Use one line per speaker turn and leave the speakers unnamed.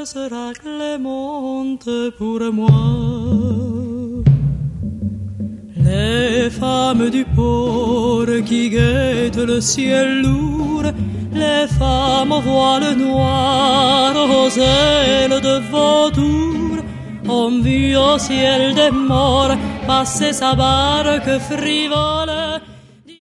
sera clémente pour moi. Les femmes du port qui guettent le ciel lourd, les femmes aux voiles noirs, aux ailes de vautour, ont vu au ciel des morts passer sa barque frivole